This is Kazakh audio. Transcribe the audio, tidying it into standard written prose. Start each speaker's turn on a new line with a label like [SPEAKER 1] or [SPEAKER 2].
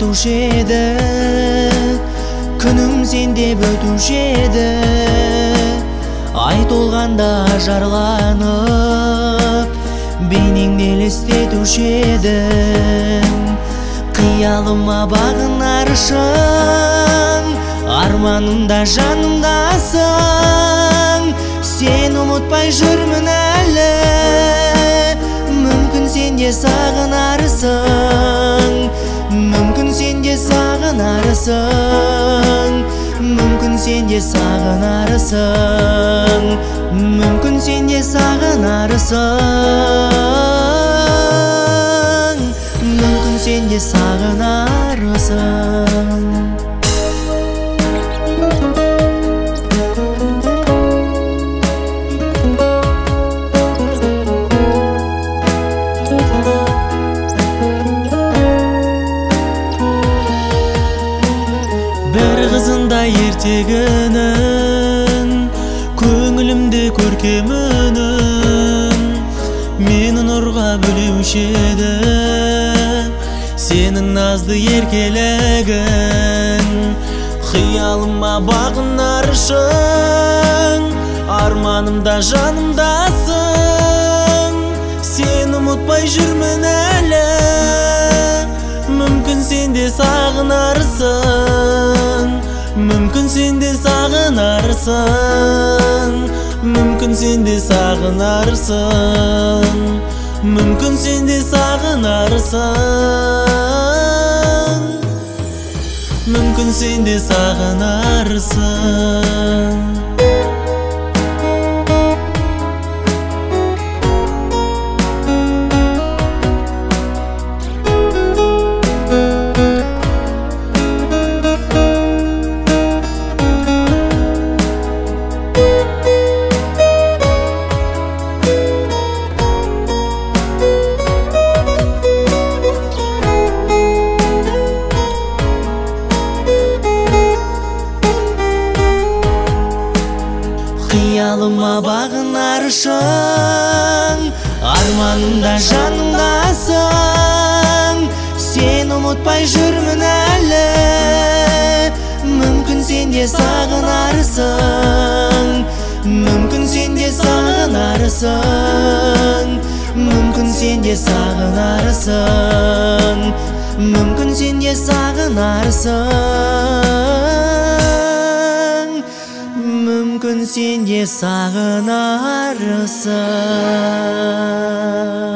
[SPEAKER 1] өтуші еді, күнім сен деп өтуші еді. Ай толғанда жарланып, бейнеңді елестетуші едім. Қиялыма бағынаршың, арманымда жанымдасың. Сен ұмытпай жүрмін әлі, мүмкін сен де сағынарсың. Мүмкін сен де сағынарсың. Мүмкін сен де сағынарсың. Мүмкін сен де сағынарсың. Мүмкін сен де сағынарсың. Бір қызында ертегінің, көңілімде көркем үнін, мені нұрға бөлеуші еді сенің назды еркелігің. Қиялыма бағынаршың, арманымда жанымдасың. Сен ұмытпай жүрмін әлі, мүмкін сен де сағынарсың. Мүмкін сен де сағынарсың. Мүмкін сен де сағынарсың. Мүмкін сен де сағынарсың. Мүмкін сен де сағынарсың. Қиялыма бағынаршың, арманымда жанымдасың. Сен ұмытпай жүрмін әлі, мүмкін сен де сағынарсың. Мүмкін сен де сағынарсың. Мүмкін сен де сағынарсың. Мүмкін сен де сағынарсың. Мүмкін сен де сағынарсың.